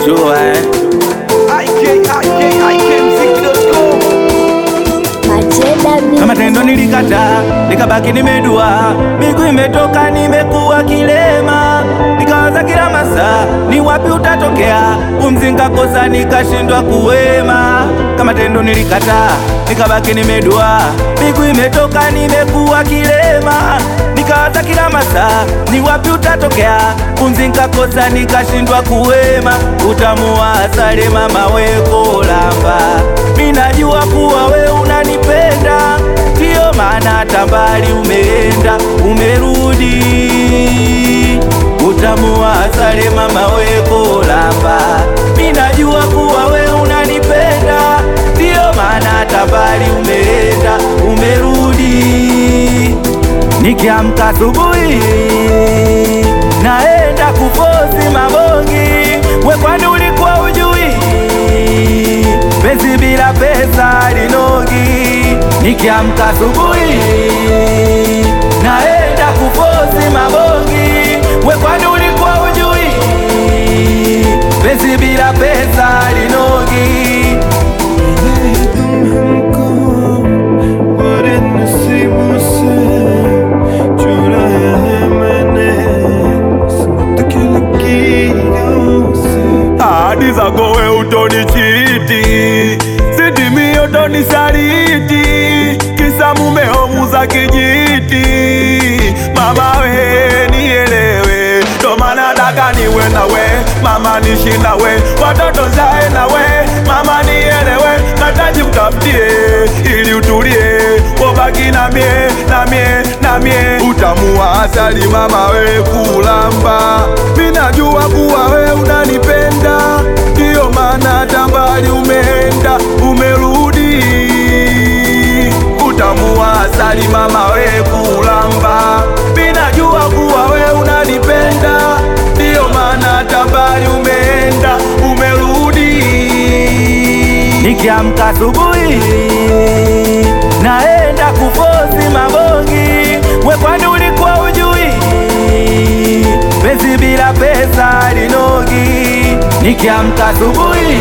Unajua IKMziki.com. Kama tendo nilikata, nikabaki nimedua, miguu imetoka nimekuwa kilema, nikawaza kila masaa ni wapi utatokea, umzinga kosa nikashindwa kuwema. Kama tendo nilikata, nikabaki nimedua, miguu imetoka nimekuwa kilema, nikawaza kila masaa ni wapi utatokea, umzinga kosa nikashindwa kuwema. Utamu wa asali mama weko lamba, minajua kuwa we unanipenda, ndiyo maana hata mbali umeenda umerudi. Utamu wa asali mama weko lamba, minajua kuwa we unanipenda, ndiyo maana hata mbali umeenda umerudi. Nikiamka asubuhi naenda kufosi mabongi, we kwani ulikuwa ujui penzi bila pesa linogi. Nikiamka asubuhi naenda kufosi mabongi, we kwani ulikuwa ujui penzi bila pesa linogi. Ahadi zako we utonichiti, sidimi utonisaliti, kisa mumeo muza kijiti. Mama we nielewe, ndo maana nataka niwe nawe, mama nishi nawe, watoto zae nawe, mama nielewe, nataji mtafutie ili utulie, wabaki na mie, na mie, na mie. Utamu wa asali mama we kulamba, minajua kuwa we unanipenda, ndiyo maana hata mbali umeenda umerudi. Utamu wa asali mama we kulamba, minajua kuwa we unanipenda, ndiyo maana hata mbali umeenda umerudi. Nikiamka asubuhi naenda kufosi mabongi, we kwani ulikuwa ujui penzi bila pesa linogi. Nikiamka asubuhi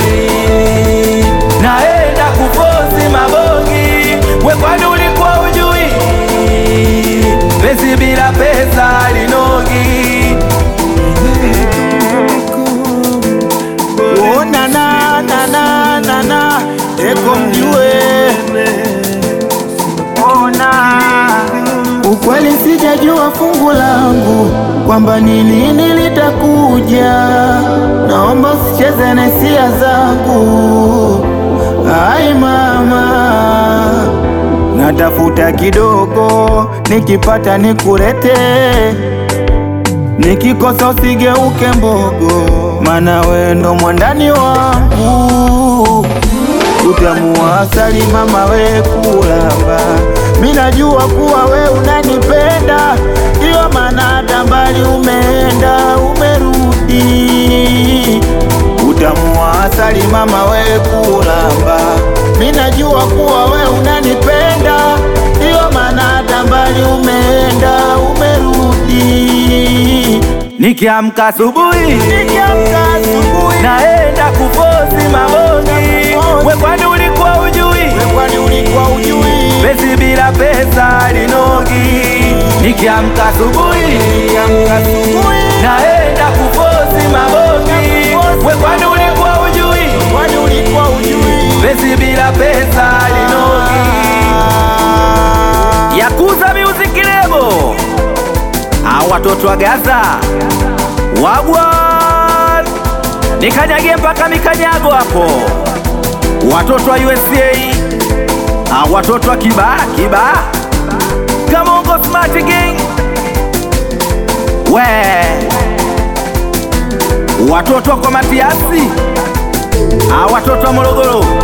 naenda kufosi mabongi, we kwani ulikuwa ujui penzi bila pesa linogi. Oh na na na na na na, eko mjue. Ukweli sijajua fungu langu kwamba ni lini litakuja, naomba usicheze na hisia zangu. Ai mama, natafuta kidogo, nikipata nikulete, nikikosa usigeuke mbogo, mana we ndo mwandani wangu. Utamu wa asali mama we kulamba, minajua kuwa we unanipenda, ndiyo maana hata mbali umeenda umerudi. Utamu wa asali mama we kulamba, minajua kuwa we unanipenda, ndiyo maana hata mbali umeenda umerudi. Nikiamka asubuhi naenda kufosi mabongi, we kwani ulikuwa ujui penzi bila pesa linogi. Nikiamka asubuhi naenda kufosi mabongi, we kwani ulikuwa ujui penzi bila pesa linogi. Yakuza Music Lebo, watoto wa Gaza wagwan, nikanyage mpaka mikanyago hapo. Watoto wa USA, watoto wa Kiba Kamongo Smart Gang, we watoto wa kwa Matiasi, watoto wa Morogoro.